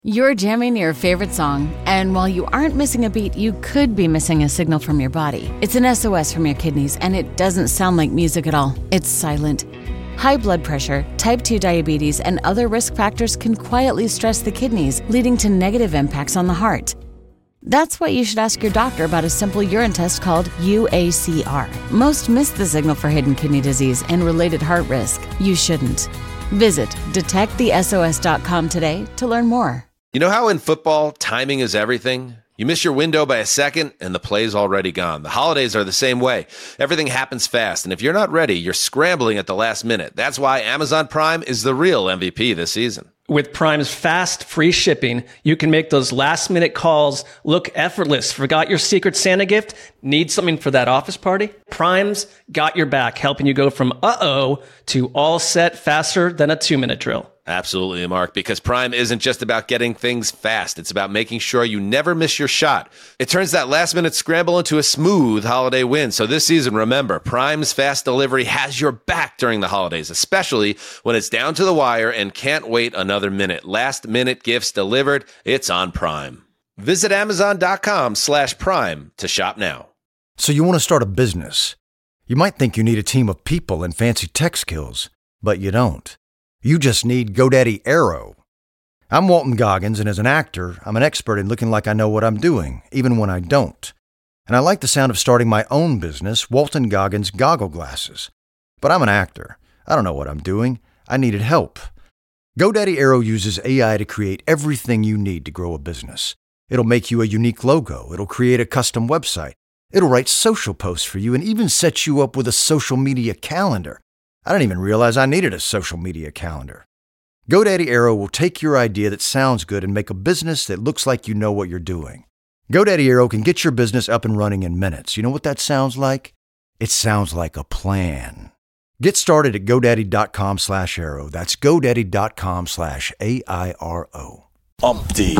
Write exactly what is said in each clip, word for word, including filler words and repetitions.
You're jamming your favorite song, and while you aren't missing a beat, you could be missing a signal from your body. It's an S O S from your kidneys, and it doesn't sound like music at all. It's silent. High blood pressure, type two diabetes, and other risk factors can quietly stress the kidneys, leading to negative impacts on the heart. That's why you should ask your doctor about a simple urine test called U A C R. Most miss the signal for hidden kidney disease and related heart risk. You shouldn't. Visit detect the S O S dot com today to learn more. You know how in football, timing is everything? You miss your window by a second, and the play's already gone. The holidays are the same way. Everything happens fast, and if you're not ready, you're scrambling at the last minute. That's why Amazon Prime is the real M V P this season. With Prime's fast, free shipping, you can make those last-minute calls look effortless. Forgot your Secret Santa gift? Need something for that office party? Prime's got your back, helping you go from uh-oh to all set faster than a two-minute drill. Absolutely, Mark, because Prime isn't just about getting things fast. It's about making sure you never miss your shot. It turns that last-minute scramble into a smooth holiday win. So this season, remember, Prime's fast delivery has your back during the holidays, especially when it's down to the wire and can't wait another minute. Last-minute gifts delivered, it's on Prime. Visit Amazon.com slash Prime to shop now. So you want to start a business. You might think you need a team of people and fancy tech skills, but you don't. You just need GoDaddy Aero. I'm Walton Goggins, and as an actor, I'm an expert in looking like I know what I'm doing, even when I don't. And I like the sound of starting my own business, Walton Goggins Goggle Glasses. But I'm an actor. I don't know what I'm doing. I needed help. GoDaddy Aero uses A I to create everything you need to grow a business. It'll make you a unique logo. It'll create a custom website. It'll write social posts for you and even set you up with a social media calendar. I didn't even realize I needed a social media calendar. GoDaddy Aero will take your idea that sounds good and make a business that looks like you know what you're doing. GoDaddy Aero can get your business up and running in minutes. You know what that sounds like? It sounds like a plan. Get started at GoDaddy.com slash Aero. That's GoDaddy.com slash A I R O. Umpty.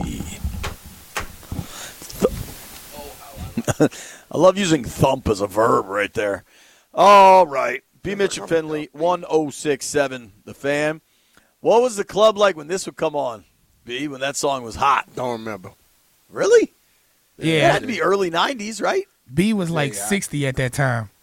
Th- I love using thump as a verb right there. All right. B. Mitch and Finley, one oh six point seven, The Fan. What was the club like when this would come on, B, when that song was hot? Don't remember. Really? Yeah. It had to be early nineties, right? B was like Yeah. sixty at that time.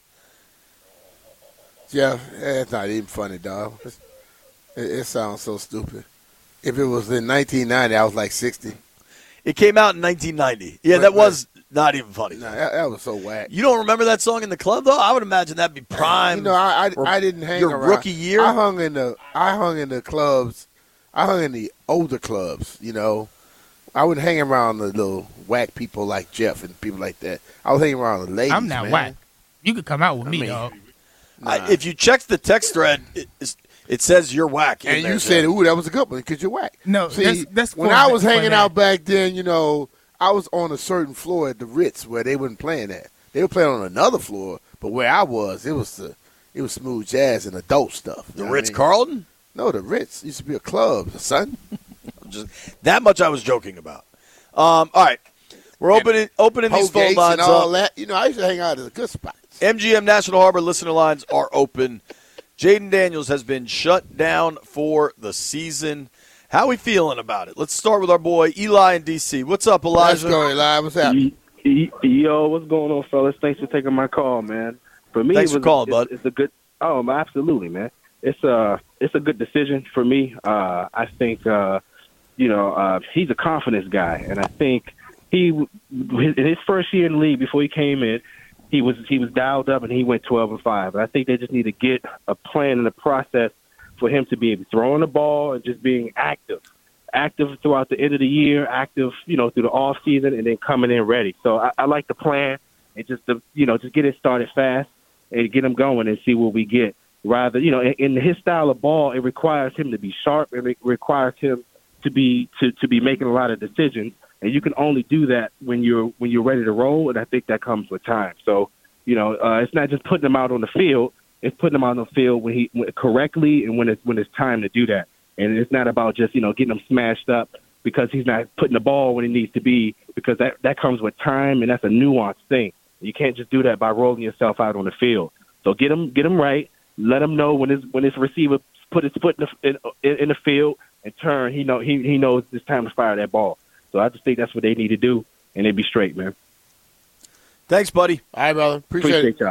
Yeah, it's not even funny, dog. It's, it, it sounds so stupid. If it was in nineteen ninety, I was like sixty. It came out in nineteen ninety. Yeah, Right, that right. was not even funny. Nah, that, that was so whack. You don't remember that song in the club, though? I would imagine that'd be prime. You know, I or I, I didn't hang your around. rookie year? I hung in the I hung in the clubs. I hung in the older clubs. You know, I wouldn't hang around the little whack people like Jeff and people like that. I was hanging around the ladies. I'm not man. whack. You could come out with I me, mean, dog. Nah. I, if you check the text thread, it, it's- it says you're whack. in And there, you said, Jeff. "Ooh, that was a good one because you're whack." No, See, that's- that's when for I that- was for hanging that. out back then. You know, I was on a certain floor at the Ritz where they weren't playing at. They were playing on another floor, but where I was, it was the it was smooth jazz and adult stuff. You the know what I Ritz mean? Carlton? No, the Ritz used to be a club, son. Just that much I was joking about. Um, all right, we're opening opening these phone Gates lines and all up. that. You know, I used to hang out at the good spots. M G M National Harbor listener lines are open. Jaden Daniels has been shut down for the season. How are we feeling about it? Let's start with our boy Eli in D C. What's up, Let's Elijah? go, Eli. What's happening? Yo, what's going on, fellas? Thanks for taking my call, man. For me, Thanks it for was, calling, it's, bud. It's a good. Oh, absolutely, man. It's a it's a good decision for me. Uh, I think uh, you know uh, he's a confidence guy, and I think he in his first year in the league before he came in, he was he was dialed up and he went twelve and five. And I think they just need to get a plan and a process for him to be throwing the ball and just being active. active throughout the end of the year, active, you know, through the off season, and then coming in ready. So I, I like the plan and just to, you know, just get it started fast and get him going and see what we get. Rather, you know, in, in his style of ball, it requires him to be sharp and it requires him to be to, to be making a lot of decisions. And you can only do that when you're when you're ready to roll, and I think that comes with time. So, you know, uh, it's not just putting him out on the field; it's putting him out on the field when he when, correctly and when it's when it's time to do that. And it's not about just, you know, getting him smashed up because he's not putting the ball when he needs to be, because that, that comes with time, and that's a nuanced thing. You can't just do that by rolling yourself out on the field. So get him get him right. Let him know when his when his receiver put his foot in the, in, in the field, and turn, he know he he knows it's time to fire that ball. So I just think that's what they need to do, and they'd be straight, man. Thanks, buddy. All right, brother. Appreciate, Appreciate it. y'all.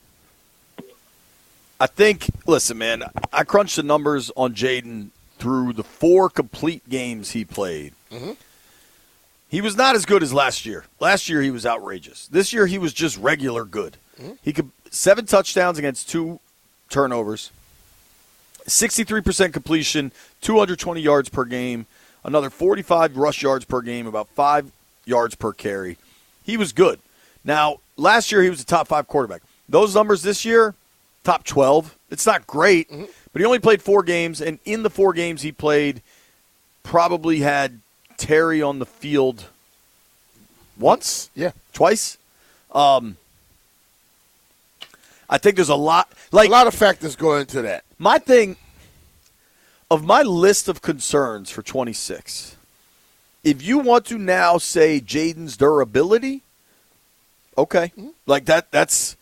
I think, listen, man, I crunched the numbers on Jaden through the four complete games he played. Mm-hmm. He was not as good as last year. Last year he was outrageous. This year he was just regular good. Mm-hmm. He could seven touchdowns against two turnovers, sixty-three percent completion, two hundred twenty yards per game, another forty-five rush yards per game, about five yards per carry. He was good. Now, last year he was a top five quarterback. Those numbers this year, top twelve. It's not great, mm-hmm. but he only played four games, and in the four games he played, probably had Terry on the field once? Yeah. Twice? Um, I think there's a lot. Like, a lot of factors go into that. My thing, of my list of concerns for twenty-six, if you want to now say Jaden's durability, okay. Mm-hmm. Like that, that's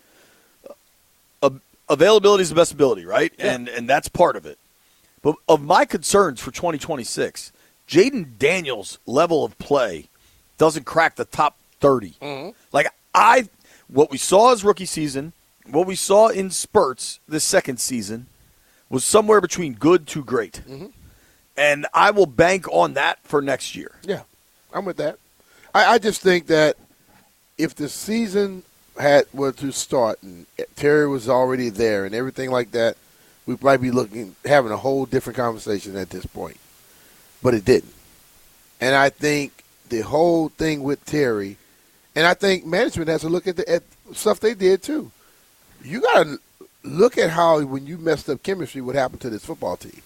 uh, availability is the best ability, right? Yeah. And and that's part of it. But of my concerns for twenty twenty-six, Jaden Daniels' level of play doesn't crack the top thirty. Mm-hmm. Like I, what we saw his rookie season, what we saw in spurts this second season, was somewhere between good to great. Mm-hmm. And I will bank on that for next year. Yeah, I'm with that. I, I just think that if the season had were to start and Terry was already there and everything like that, we might be looking having a whole different conversation at this point. But it didn't. And I think the whole thing with Terry, and I think management has to look at the at stuff they did too. You got to look at how when you messed up chemistry, what happened to this football team.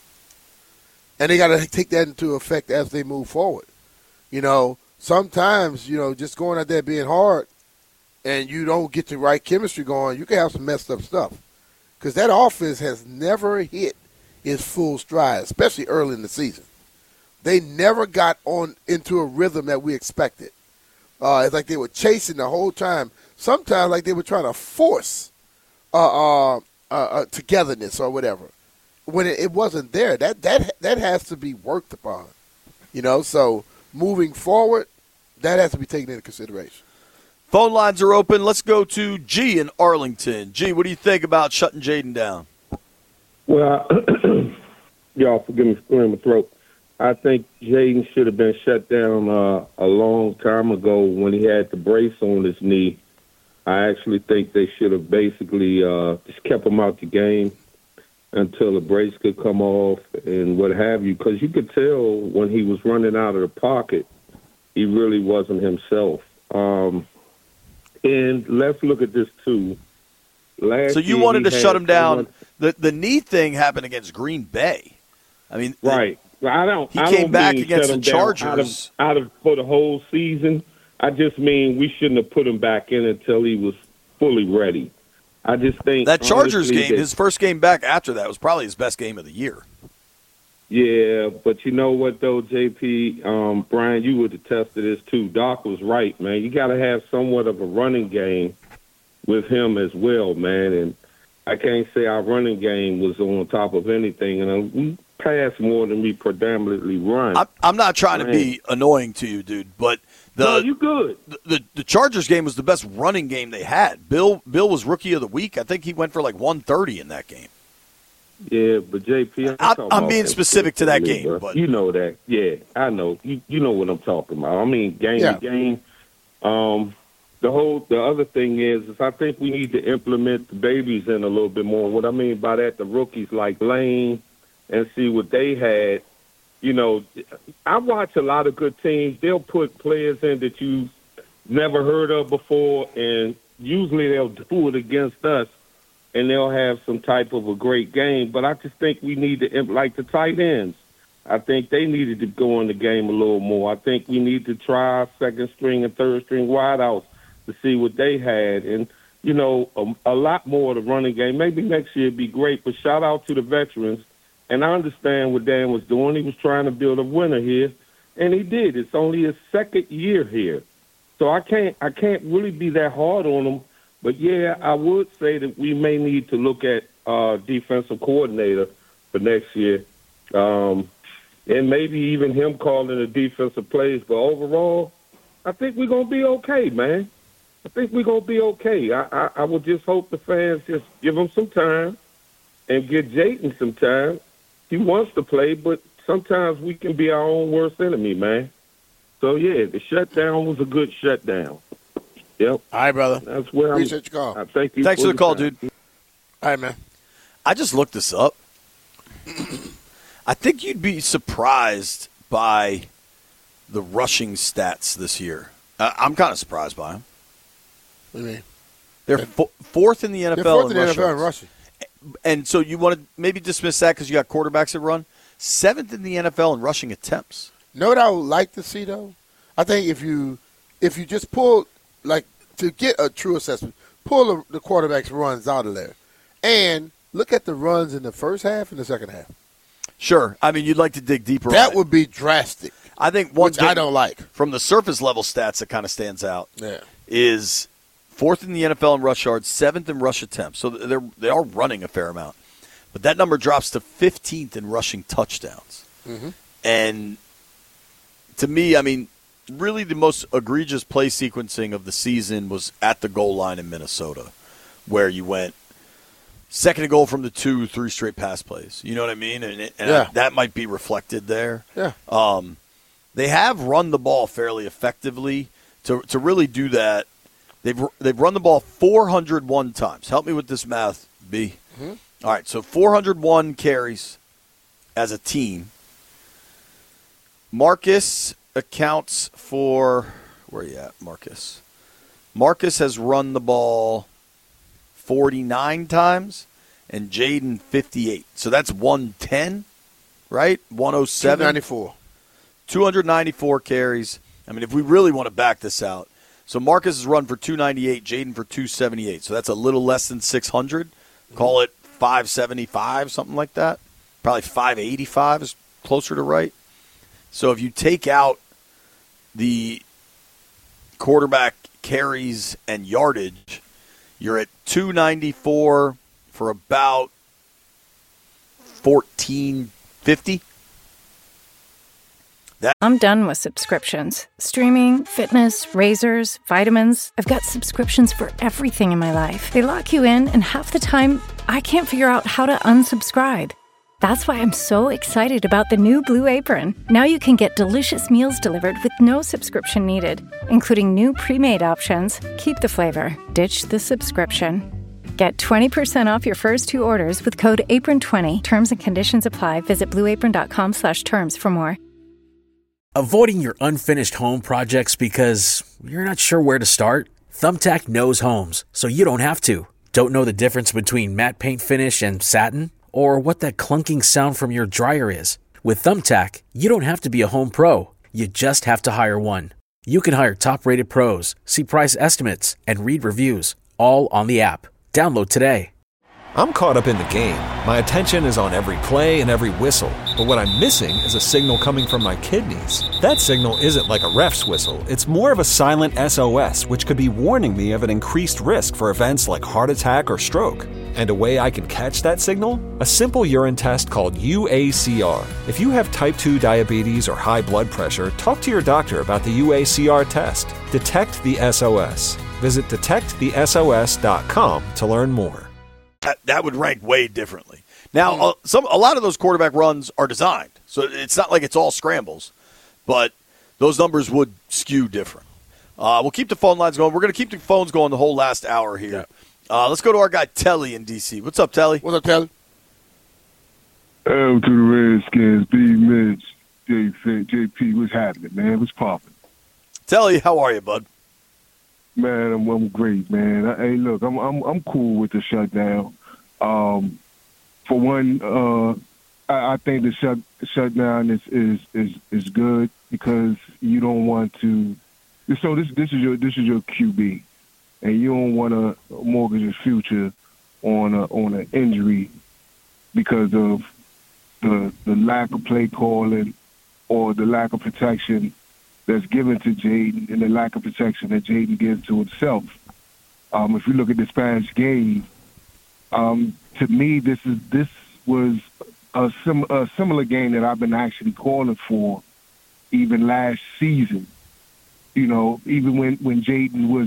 And they got to take that into effect as they move forward. You know, sometimes, you know, just going out there being hard and you don't get the right chemistry going, you can have some messed up stuff. Because that offense has never hit its full stride, especially early in the season. They never got on into a rhythm that we expected. Uh, it's like they were chasing the whole time. Sometimes like they were trying to force uh, uh, uh, uh, togetherness or whatever. When it, it wasn't there, that that that has to be worked upon. You know, so moving forward, that has to be taken into consideration. Phone lines are open. Let's go to G in Arlington. G, what do you think about shutting Jaden down? Well, y'all forgive me for clearing my throat. I think Jaden should have been shut down uh, a long time ago when he had the brace on his knee. I actually think they should have basically uh, just kept him out the game until the brace could come off and what have you, because you could tell when he was running out of the pocket, he really wasn't himself. Um, and let's look at this, too. Last so you year wanted to shut him down. someone, The the knee thing happened against Green Bay. I mean, right. I don't. He I came don't back mean against shut him the down Chargers. out of, out of for the whole season. I just mean we shouldn't have put him back in until he was fully ready. I just think that Chargers honestly, game, that, his first game back after that, was probably his best game of the year. Yeah, but you know what though, J P, um, Brian, you would attest to this too. Doc was right, man. You got to have somewhat of a running game with him as well, man. And I can't say our running game was on top of anything, and uh, we pass more than we predominantly run. I'm, I'm not trying man. to be annoying to you, dude, but the no, you good. The, the the Chargers game was the best running game they had. Bill Bill was rookie of the week. I think he went for like one thirty in that game. Yeah, but J P, I'm, I'm, I'm being specific to that game, bro. but you know that. Yeah, I know. You you know what I'm talking about. I mean, game yeah. to game. Um, the whole the other thing is, is I think we need to implement the babies in a little bit more. What I mean by that, the rookies like Lane, and see what they had. You know, I watch a lot of good teams. They'll put players in that you've never heard of before, and usually they'll do it against us, and they'll have some type of a great game. But I just think we need to, like the tight ends, I think they needed to go in the game a little more. I think we need to try second string and third string wideouts to see what they had. And, you know, a, a lot more of the running game. Maybe next year would be great, but shout out to the veterans. And I understand what Dan was doing. He was trying to build a winner here, and he did. It's only his second year here. So I can't I can't really be that hard on him. But, yeah, I would say that we may need to look at uh, defensive coordinator for next year. Um, and maybe even him calling the defensive plays. But overall, I think we're going to be okay, man. I think we're going to be okay. I, I, I would just hope the fans just give him some time and give Jayden some time. He wants to play, but sometimes we can be our own worst enemy, man. So, yeah, the shutdown was a good shutdown. Yep. All right, brother. That's where Appreciate I'm. your call. I thank you Thanks for the call, time. dude. All right, man. I just looked this up. I think you'd be surprised by the rushing stats this year. Uh, I'm kind of surprised by them. What do you mean? They're fo- fourth in the N F L. They're fourth in in the rush N F L in yards. rushing. And so you want to maybe dismiss that because you got quarterbacks that run. Seventh in the N F L in rushing attempts. Know what I would like to see, though? I think if you if you just pull, like, to get a true assessment, pull the, the quarterback's runs out of there. And look at the runs in the first half and the second half. Sure. I mean, you'd like to dig deeper on That it. would be drastic, I think one which thing I don't like. from the surface level stats that kind of stands out Yeah. is fourth in the N F L in rush yards, seventh in rush attempts. So they're they are running a fair amount, but that number drops to fifteenth in rushing touchdowns. Mm-hmm. And to me, I mean, really the most egregious play sequencing of the season was at the goal line in Minnesota, where you went second and goal from the two, three straight pass plays. You know what I mean? And, it, and Yeah. that might be reflected there. Yeah. Um, they have run the ball fairly effectively. To to really do that, they've they've run the ball four hundred one times. Help me with this math, B. Mm-hmm. All right, so four hundred one carries as a team. Marcus accounts for where are you at, Marcus? Marcus has run the ball forty-nine times, and Jayden fifty-eight. So that's one ten, right? one oh seven. two ninety-four. two hundred ninety-four carries. I mean, if we really want to back this out, so Marcus has run for two ninety-eight, Jayden for two seventy-eight. So that's a little less than six hundred. Call it five seventy-five, something like that. Probably five eighty-five is closer to right. So if you take out the quarterback carries and yardage, you're at two ninety-four for about fourteen fifty. I'm done with subscriptions. Streaming, fitness, razors, vitamins. I've got subscriptions for everything in my life. They lock you in, and half the time, I can't figure out how to unsubscribe. That's why I'm so excited about the new Blue Apron. Now you can get delicious meals delivered with no subscription needed, including new pre-made options. Keep the flavor, ditch the subscription. Get twenty percent off your first two orders with code apron twenty. Terms and conditions apply. Visit blueapron.com slash terms for more. Avoiding your unfinished home projects because you're not sure where to start? Thumbtack knows homes, so you don't have to. Don't know the difference between matte paint finish and satin? Or what that clunking sound from your dryer is? With Thumbtack, you don't have to be a home pro. You just have to hire one. You can hire top-rated pros, see price estimates, and read reviews, all on the app. Download today. I'm caught up in the game. My attention is on every play and every whistle. But what I'm missing is a signal coming from my kidneys. That signal isn't like a ref's whistle. It's more of a silent S O S, which could be warning me of an increased risk for events like heart attack or stroke. And a way I can catch that signal? A simple urine test called U A C R. If you have type two diabetes or high blood pressure, talk to your doctor about the U A C R test. Detect the S O S. Visit detect the S O S dot com to learn more. That, that would rank way differently. Now, uh, some a lot of those quarterback runs are designed, so it's not like it's all scrambles, but those numbers would skew different. Uh, we'll keep the phone lines going. We're going to keep the phones going the whole last hour here. Uh, let's go to our guy Telly in D C. What's up, Telly? What's up, Telly? L to the Redskins, B. Mitch, J. F- J P. What's happening, man? What's popping? Telly, how are you, bud? Man, I'm, I'm great, man. I, hey, look, I'm I'm I'm cool with the shutdown. Um, for one, uh, I, I think the shut shutdown is, is is is good because you don't want to. So this this is your this is your Q B, and you don't want to mortgage your future on a, on an injury because of the the lack of play calling or the lack of protection that's given to Jayden and the lack of protection that Jayden gives to himself. Um, if you look at this past game, um, to me, this is this was a, sim, a similar game that I've been actually calling for even last season. You know, even when, when Jaden was,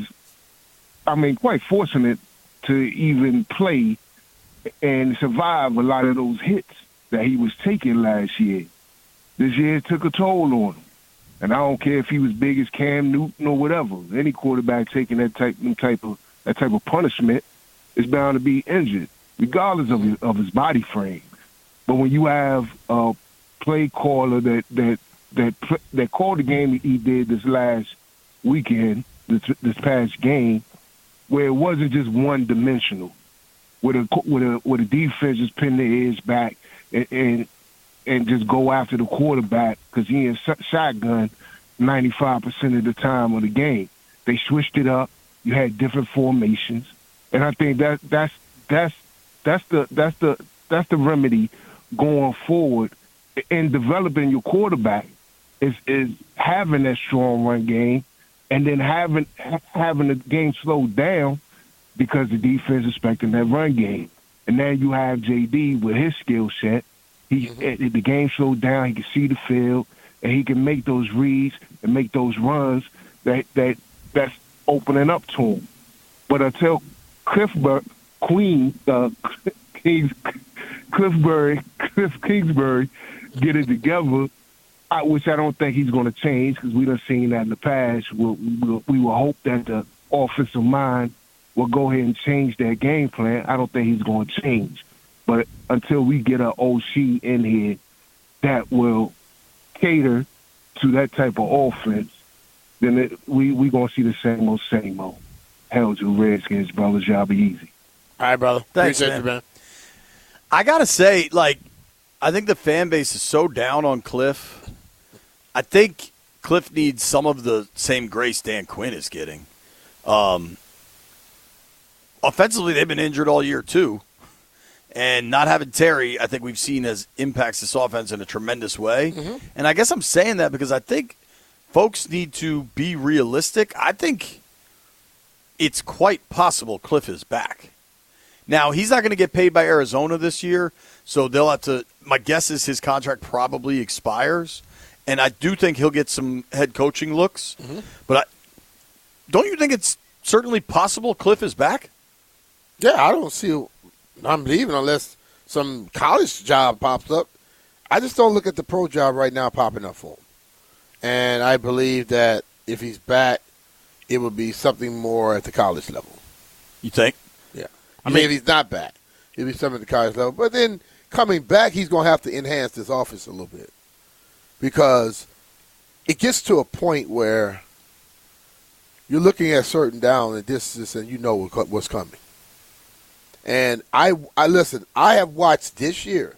I mean, quite fortunate to even play and survive a lot of those hits that he was taking last year. This year it took a toll on him. And I don't care if he was big as Cam Newton or whatever. Any quarterback taking that type, type of that type of punishment is bound to be injured, regardless of his, of his body frame. But when you have a play caller that that that that called the game that he did this last weekend, this, this past game, where it wasn't just one dimensional, where the where the, where the defense just pin their ears back and, and and just go after the quarterback because he in shotgun ninety-five percent of the time of the game. They switched it up. You had different formations, and I think that that's that's that's the that's the that's the remedy going forward in developing your quarterback is is having that strong run game, and then having having the game slowed down because the defense is expecting that run game, and then you have J D with his skill set. He mm-hmm. the game slowed down. He can see the field, and he can make those reads and make those runs that that that's opening up to him. But until Clifford Queen uh, Kings, Cliffbury Cliff Kingsbury get it together, I, which I don't think he's going to change because we done seen that in the past. We'll, we'll, we will hope that the offensive mind will go ahead and change their game plan. I don't think he's going to change. But until we get an O C in here that will cater to that type of offense, then it, we we gonna see the same old same old. Hell to Redskins, brothers, y'all be easy. All right, brother. Thanks, Appreciate man. you, man. I gotta say, like, I think the fan base is so down on Cliff. I think Cliff needs some of the same grace Dan Quinn is getting. Um, offensively, they've been injured all year too. And not having Terry, I think we've seen as impacts this offense in a tremendous way. Mm-hmm. And I guess I'm saying that because I think folks need to be realistic. I think it's quite possible Cliff is back. Now, he's not going to get paid by Arizona this year, so they'll have to – my guess is his contract probably expires. And I do think he'll get some head coaching looks. Mm-hmm. But I, don't you think it's certainly possible Cliff is back? Yeah, I don't see – I'm leaving unless some college job pops up. I just don't look at the pro job right now popping up for him. And I believe that if he's back, it would be something more at the college level. You think? Yeah. I mean, if he's not back, it'll be something at the college level. But then coming back, he's going to have to enhance this offense a little bit. Because it gets to a point where you're looking at certain down and distance and you know what's coming. And I, I listen, I have watched this year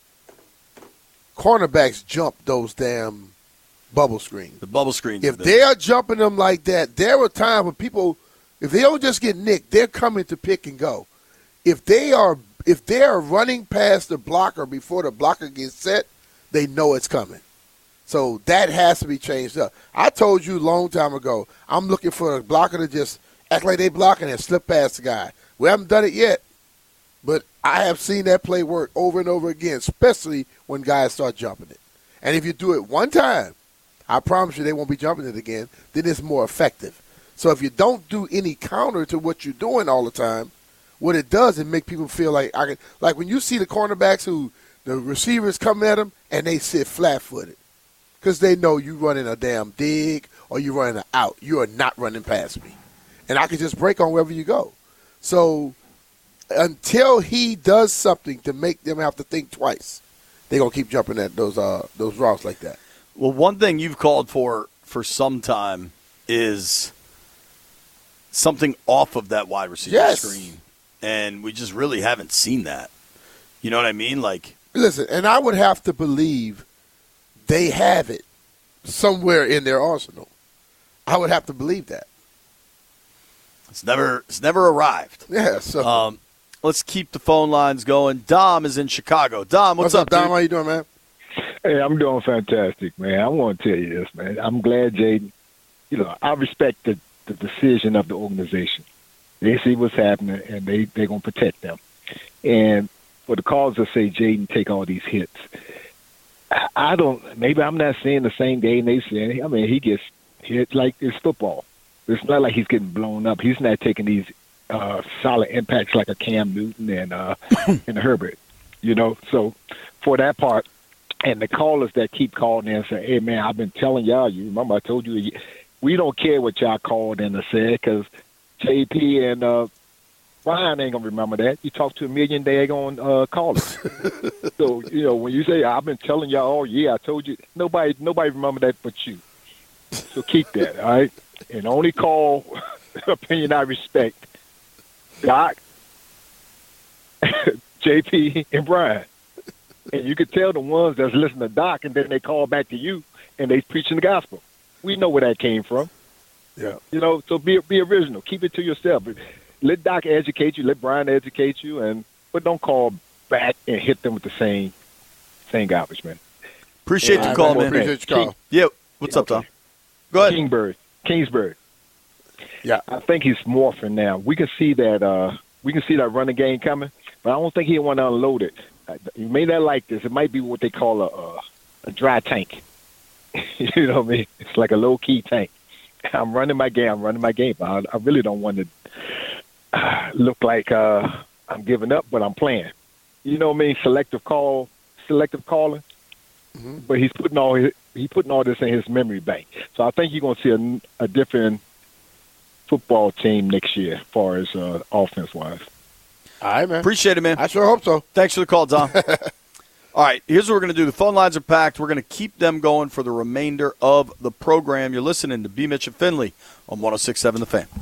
cornerbacks jump those damn bubble screens. The bubble screens. If they are jumping them like that, there were times when people, if they don't just get nicked, they're coming to pick and go. If they are if they are running past the blocker before the blocker gets set, they know it's coming. So that has to be changed up. I told you a long time ago, I'm looking for a blocker to just act like they blocking and slip past the guy. We haven't done it yet. But I have seen that play work over and over again, especially when guys start jumping it. And if you do it one time, I promise you they won't be jumping it again, then it's more effective. So if you don't do any counter to what you're doing all the time, what it does is make people feel like I can, like when you see the cornerbacks who the receivers come at them and they sit flat-footed because they know you running a damn dig or you running an out. You are not running past me. And I can just break on wherever you go. So until he does something to make them have to think twice, they're going to keep jumping at those uh, those routes like that. Well, one thing you've called for for some time is something off of that wide receiver yes. screen. And we just really haven't seen that. You know what I mean? Like, listen, and I would have to believe they have it somewhere in their arsenal. I would have to believe that. It's never it's never arrived. Yeah, so um, let's keep the phone lines going. Dom is in Chicago. Dom, what's, what's up, up Dom? dude? How you doing, man? Hey, I'm doing fantastic, man. I want to tell you this, man. I'm glad Jaden, you know, I respect the, the decision of the organization. They see what's happening, and they, they're going to protect them. And for the calls to say Jaden take all these hits. I, I don't. Maybe I'm not seeing the same game they see. I mean, he gets hit like it's football. It's not like he's getting blown up. He's not taking these uh, solid impacts like a Cam Newton and uh, and Herbert. You know, so for that part, and the callers that keep calling in and say, "Hey, man, I've been telling y'all. You remember I told you we don't care what y'all called in and said because J P and uh, Brian ain't gonna remember that. You talk to a million daggone uh, callers. So you know when you say I've been telling y'all all year, I told you. Nobody, nobody remember that but you. So keep that, all right? And only call opinion I respect. Doc, J P, and Brian. And you could tell the ones that's listening to Doc and then they call back to you and they preaching the gospel. We know where that came from. Yeah. You know, so be be original. Keep it to yourself. Let Doc educate you. Let Brian educate you. and But don't call back and hit them with the same same garbage, man. Appreciate yeah, the call, man. Appreciate your call. Yeah. What's up, Tom? Go ahead. Kingsbury. Kingsbury. Yeah. I think he's morphing now. We can see that uh, we can see that running game coming, but I don't think he want to unload it. You may not like this. It might be what they call a a, a dry tank. You know what I mean? It's like a low-key tank. I'm running my game. I'm running my game. I, I really don't want to uh, look like uh, I'm giving up, but I'm playing. You know what I mean? Selective call, selective calling. Mm-hmm. But he's putting all his, he putting all this in his memory bank. So I think you're going to see a, a different football team next year as far as uh, offense-wise. All right, man. Appreciate it, man. I sure hope so. Thanks for the call, Tom. All right, here's what we're going to do. The phone lines are packed. We're going to keep them going for the remainder of the program. You're listening to B. Mitch and Finley on one oh six point seven The Fan.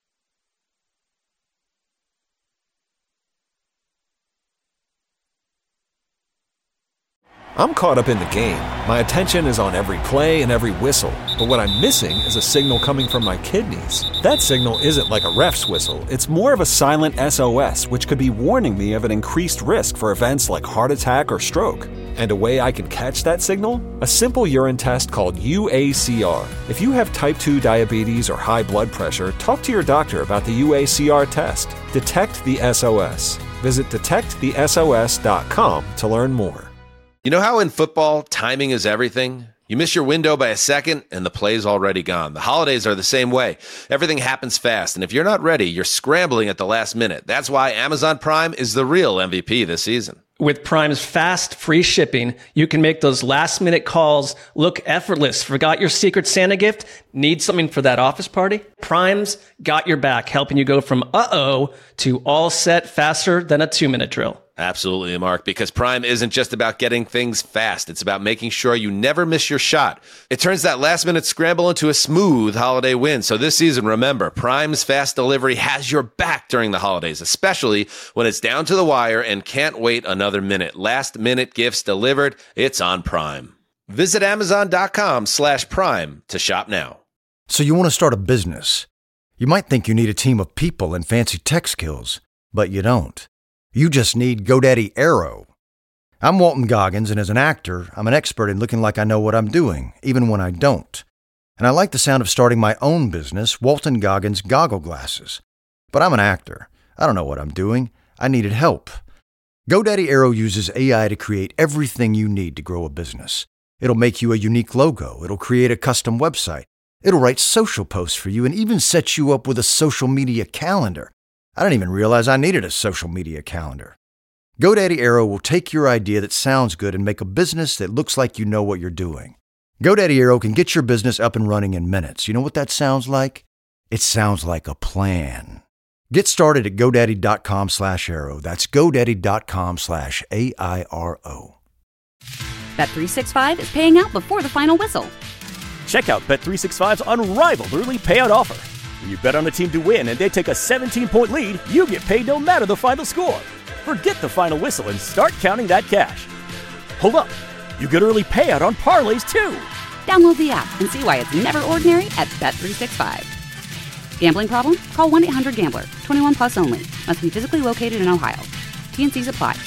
I'm caught up in the game. My attention is on every play and every whistle. But what I'm missing is a signal coming from my kidneys. That signal isn't like a ref's whistle. It's more of a silent S O S, which could be warning me of an increased risk for events like heart attack or stroke. And a way I can catch that signal? A simple urine test called U A C R. If you have type two diabetes or high blood pressure, talk to your doctor about the U A C R test. Detect the S O S. Visit detect the S O S dot com to learn more. You know how in football, timing is everything? You miss your window by a second, and the play's already gone. The holidays are the same way. Everything happens fast, and if you're not ready, you're scrambling at the last minute. That's why Amazon Prime is the real M V P this season. With Prime's fast, free shipping, you can make those last-minute calls look effortless. Forgot your Secret Santa gift? Need something for that office party? Prime's got your back, helping you go from uh-oh to all set faster than a two-minute drill. Absolutely, Mark, because Prime isn't just about getting things fast. It's about making sure you never miss your shot. It turns that last-minute scramble into a smooth holiday win. So this season, remember, Prime's fast delivery has your back during the holidays, especially when it's down to the wire and can't wait another minute. Last-minute gifts delivered. It's on Prime. Visit Amazon.com slash Prime to shop now. So you want to start a business. You might think you need a team of people and fancy tech skills, but you don't. You just need GoDaddy Aero. I'm Walton Goggins, and as an actor, I'm an expert in looking like I know what I'm doing, even when I don't. And I like the sound of starting my own business, Walton Goggins Goggle Glasses. But I'm an actor. I don't know what I'm doing. I needed help. GoDaddy Aero uses A I to create everything you need to grow a business. It'll make you a unique logo. It'll create a custom website. It'll write social posts for you and even set you up with a social media calendar. I didn't even realize I needed a social media calendar. GoDaddy Aero will take your idea that sounds good and make a business that looks like you know what you're doing. GoDaddy Aero can get your business up and running in minutes. You know what that sounds like? It sounds like a plan. Get started at GoDaddy.com slash Aero. That's GoDaddy.com slash A I R O. Bet three sixty-five is paying out before the final whistle. Check out Bet three sixty-five's unrivaled early payout offer. When you bet on a team to win and they take a seventeen-point lead, you get paid no matter the final score. Forget the final whistle and start counting that cash. Hold up. You get early payout on parlays, too. Download the app and see why it's never ordinary at Bet three sixty-five. Gambling problem? Call one eight hundred gambler. twenty-one plus only. Must be physically located in Ohio. T and C's apply.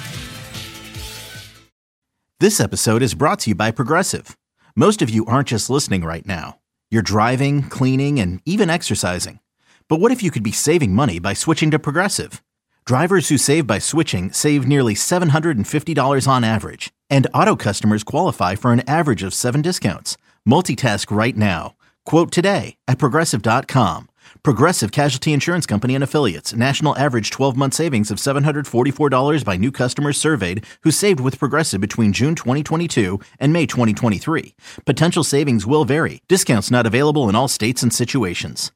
This episode is brought to you by Progressive. Most of you aren't just listening right now. You're driving, cleaning, and even exercising. But what if you could be saving money by switching to Progressive? Drivers who save by switching save nearly seven hundred fifty dollars on average. And Auto customers qualify for an average of seven discounts. Multitask right now. Quote today at Progressive dot com. Progressive Casualty Insurance Company and Affiliates. National average twelve-month savings of seven hundred forty-four dollars by new customers surveyed who saved with Progressive between June twenty twenty-two and May twenty twenty-three. Potential savings will vary. Discounts not available in all states and situations.